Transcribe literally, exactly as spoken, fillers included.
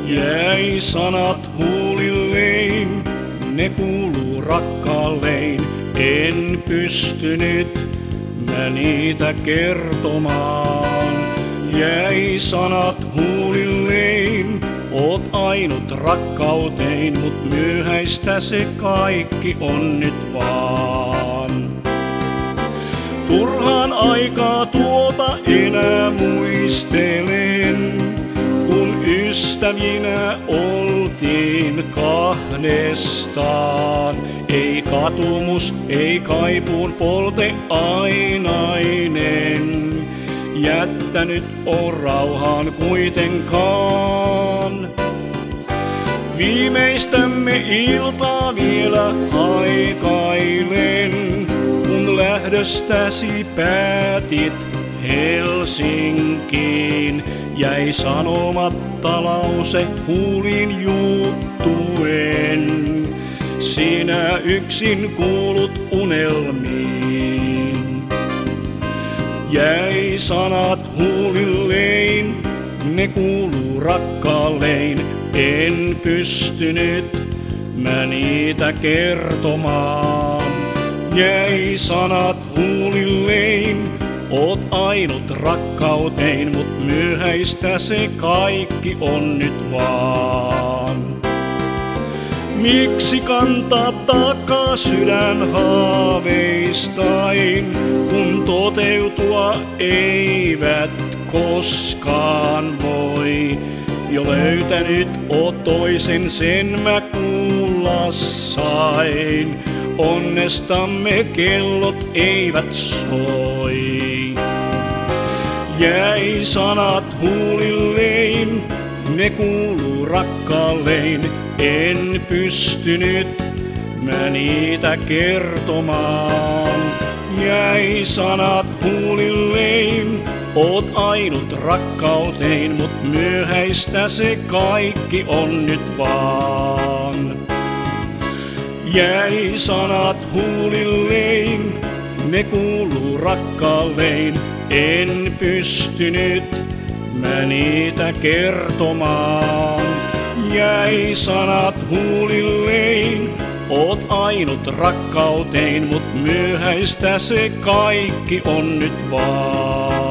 Jäi sanat huulillein, ne kuuluu rakkaallein. En pystynyt mä niitä kertomaan. Jäi sanat huulillein, oot ainut rakkautein, mut myöhäistä se kaikki on nyt vaan. Turhaan aikaa tuota enää muistelen, kun ystävinä oltiin kahdestaan. Ei katumus, ei kaipuun polte ainainen, jättänyt on rauhaan kuitenkaan. Viimeistämme iltaa vielä haikailen, kun lähdöstäsi päätit Helsinkiin. Jäi sanomatta lause huulin juuttuen, sinä yksin kuulut unelmiin. Jäi sanat huulillein, ne kuuluu rakkaallein. En pystynyt mä niitä kertomaan. Jäi sanat huulillein, oot ainut rakkautein, mut myöhäistä se kaikki on nyt vaan. Miksi kantaa takaa sydän haaveistain, kun toteutua eivät koskaan voi? Jo löytänyt oot toisen, sen mä kuulla sain. Onnestamme kellot eivät soi. Jäi sanat huulillein, ne kuuluu rakkaallein. En pystynyt mä niitä kertomaan. Jäi sanat huulillein, oot ainut rakkautein, mut myöhäistä se kaikki on nyt vaan. Jäi sanat huulillein, ne kuuluu rakkaallein. En pystynyt mä niitä kertomaan. Jäi sanat huulillein, oot ainut rakkautein, mut myöhäistä se kaikki on nyt vaan.